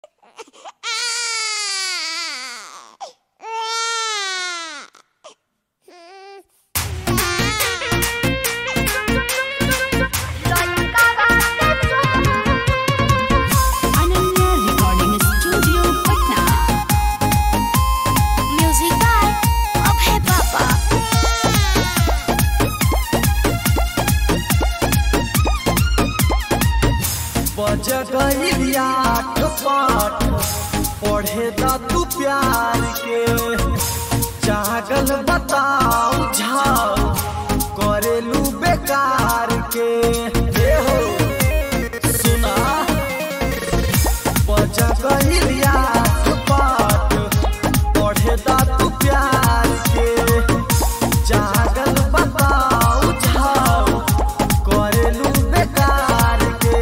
जगहिया पाठ पढ़े दा तू प्यार के जागल बताऊ झाऊ करेलू बेकार के हो सुना जगहिया पाठ पढ़े दा तू प्यार के जागल बताऊ झाऊ करेलू बेकार के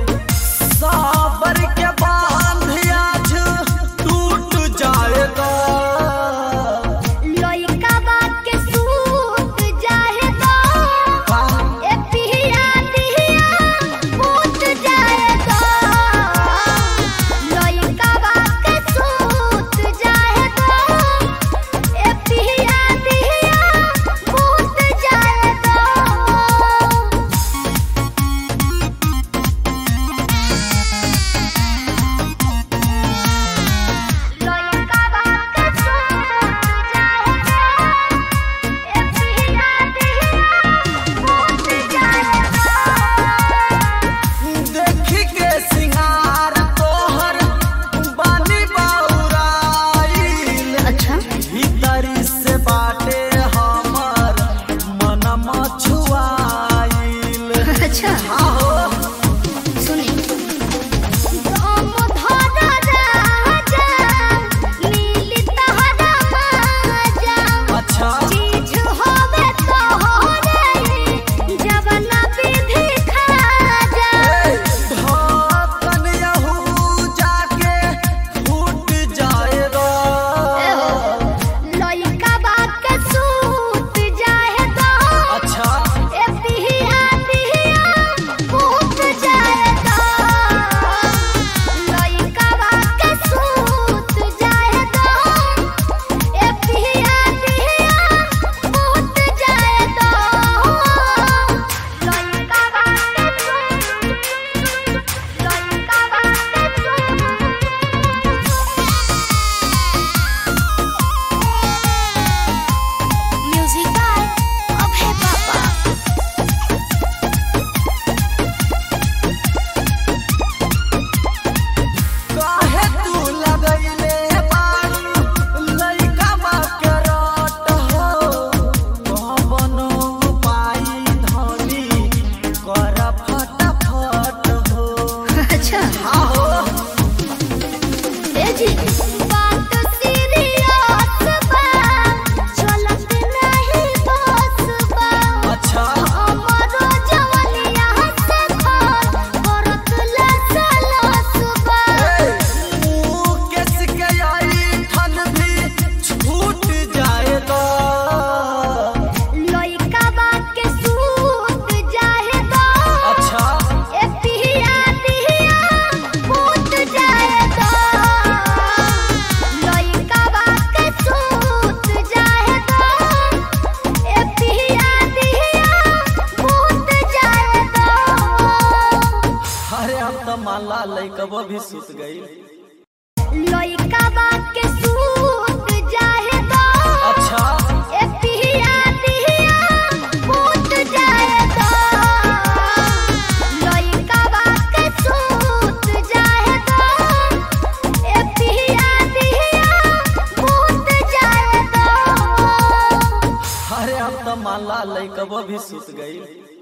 माला लइकबो भी सुत गई लइका बात के सूत जाए तो अच्छा ए पिया पिया सूत जाए तो लइका बात के सूत जाए तो ए पिया पिया सूत जाए तो अरे अब तो माला लइकबो भी सुत गई।